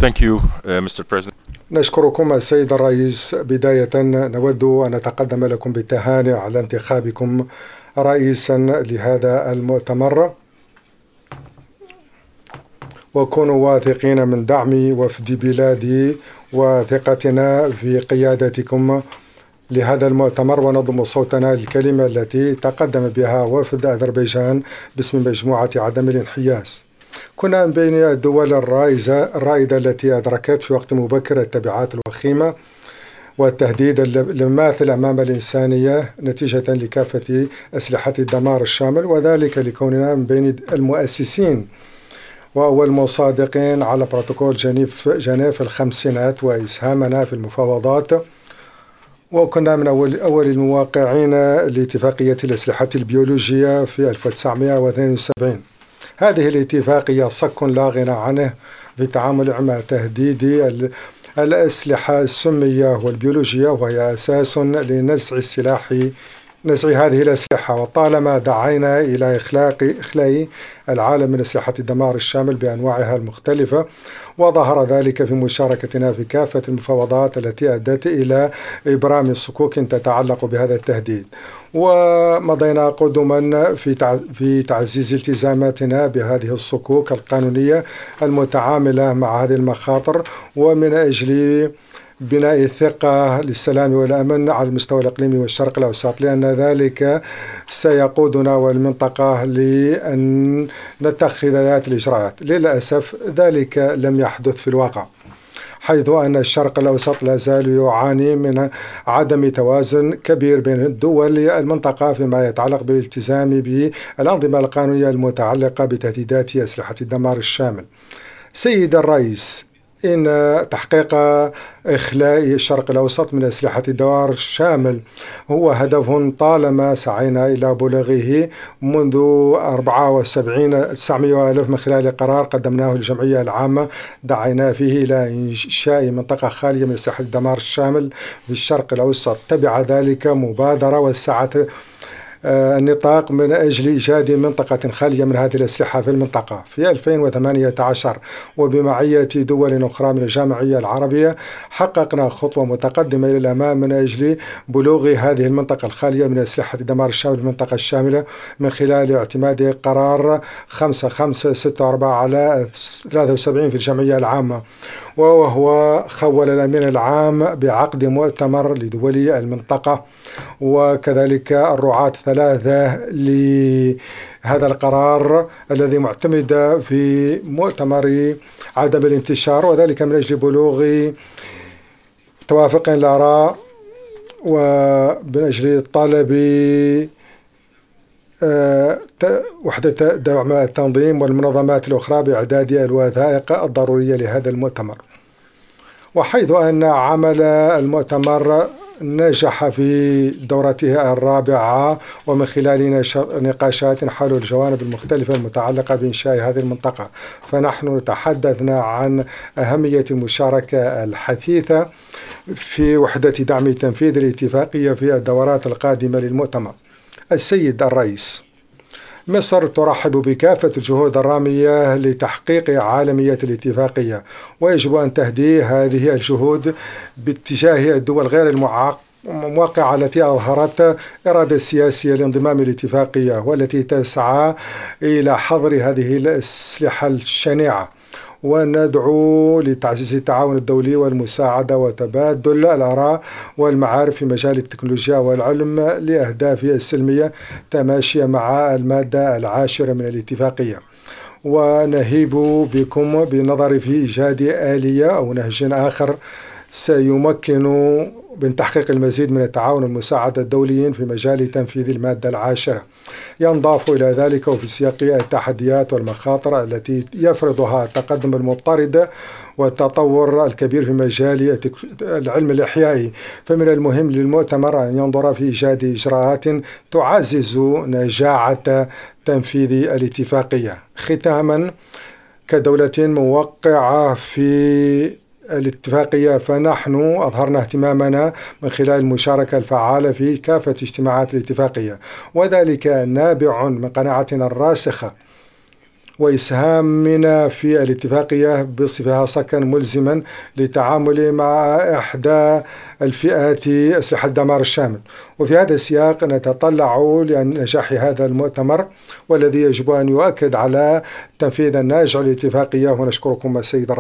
Thank you, Mr. President. نشكركم السيد الرئيس. بداية نود أن نتقدم لكم بالتهاني على انتخابكم رئيسا لهذا المؤتمر، وكونوا واثقين من دعم وفد بلادي وثقتنا في قيادتكم لهذا المؤتمر، ونضم صوتنا للكلمة التي تقدم بها وفد أذربيجان باسم مجموعة عدم الانحياز. كنا من بين الدول الرائدة التي أدركت في وقت مبكر التبعات الوخيمة والتهديد الماثل أمام الإنسانية نتيجة لكافة أسلحة الدمار الشامل، وذلك لكوننا من بين المؤسسين وأول مصادقين على بروتوكول جنيف الخمسينات وإسهامنا في المفاوضات، وكنا من أول الموقعين لاتفاقية الأسلحة البيولوجية في 1972. هذه الاتفاقية صك لا غنى عنه في التعامل مع تهديد الأسلحة السمية والبيولوجية، وهي أساس نزع هذه الأسلحة. وطالما دعينا إلى إخلاء العالم من أسلحة الدمار الشامل بأنواعها المختلفة، وظهر ذلك في مشاركتنا في كافة المفاوضات التي أدت إلى إبرام الصكوك تتعلق بهذا التهديد، ومضينا قدما في تعزيز التزاماتنا بهذه الصكوك القانونية المتعاملة مع هذه المخاطر، ومن أجل بناء الثقة للسلام والأمن على المستوى الإقليمي والشرق الأوسط، لأن ذلك سيقودنا والمنطقة لأن نتخذ ذات الإجراءات. للأسف ذلك لم يحدث في الواقع، حيث أن الشرق الأوسط لا زال يعاني من عدم توازن كبير بين الدول المنطقة فيما يتعلق بالالتزام بالأنظمة القانونية المتعلقة بتهديدات أسلحة الدمار الشامل. سيد الرئيس، إن تحقيق إخلاء الشرق الأوسط من أسلحة الدمار الشامل هو هدف طالما سعينا إلى بلوغه منذ 900 ألف من خلال قرار قدمناه للجمعية العامة دعينا فيه إلى إنشاء منطقة خالية من أسلحة الدمار الشامل في الشرق الأوسط. تبع ذلك مبادرة وسعت النطاق من أجل إيجاد منطقة خالية من هذه الأسلحة في المنطقة. في 2018 وبمعية دول أخرى من الجامعية العربية حققنا خطوة متقدمة إلى الأمام من أجل بلوغ هذه المنطقة الخالية من أسلحة الدمار الشامل المنطقة الشاملة من خلال اعتماد قرار 5564 على 73 في الجمعية العامة، وهو خول الأمين العام بعقد مؤتمر لدول المنطقة وكذلك الرعاة 3 لهذا القرار الذي معتمد في مؤتمر عدم الانتشار، وذلك من أجل بلوغ توافق الآراء ومن أجل طلب وحدة دعم التنظيم والمنظمات الأخرى بإعداد الوثائق الضرورية لهذا المؤتمر. وحيث أن عمل المؤتمر نجح في دورته الرابعة ومن خلال نقاشات حول الجوانب المختلفة المتعلقة بإنشاء هذه المنطقة، فنحن تحدثنا عن أهمية المشاركة الحثيثة في وحدة دعم تنفيذ الاتفاقية في الدورات القادمة للمؤتمر. السيد الرئيس، مصر ترحب بكافة الجهود الرامية لتحقيق عالمية الاتفاقية، ويجب أن تهدي هذه الجهود باتجاه الدول غير الموقعة التي أظهرت إرادة سياسية لانضمام الاتفاقية والتي تسعى إلى حظر هذه الأسلحة الشنيعة. وندعو لتعزيز التعاون الدولي والمساعدة وتبادل الآراء والمعارف في مجال التكنولوجيا والعلم لأهداف السلمية تماشية مع المادة 10 من الاتفاقية. ونهيب بكم بالنظر في إيجاد آلية أو نهج آخر سيمكن من تحقيق المزيد من التعاون والمساعدة الدوليين في مجال تنفيذ المادة 10. ينضاف إلى ذلك وفي سياق التحديات والمخاطر التي يفرضها التقدم المضطرد والتطور الكبير في مجال العلم الإحيائي، فمن المهم للمؤتمر أن ينظر في إيجاد إجراءات تعزز نجاعة تنفيذ الاتفاقية. ختاما، كدولة موقعة في الاتفاقية فنحن أظهرنا اهتمامنا من خلال المشاركة الفعالة في كافة اجتماعات الاتفاقية، وذلك نابع من قناعتنا الراسخة وإسهامنا في الاتفاقية بصفتها صكا ملزما للتعامل مع إحدى الفئات أسلحة الدمار الشامل. وفي هذا السياق نتطلع لنجاح هذا المؤتمر، والذي يجب أن يؤكد على تنفيذ الناجع للاتفاقية. ونشكركم السيد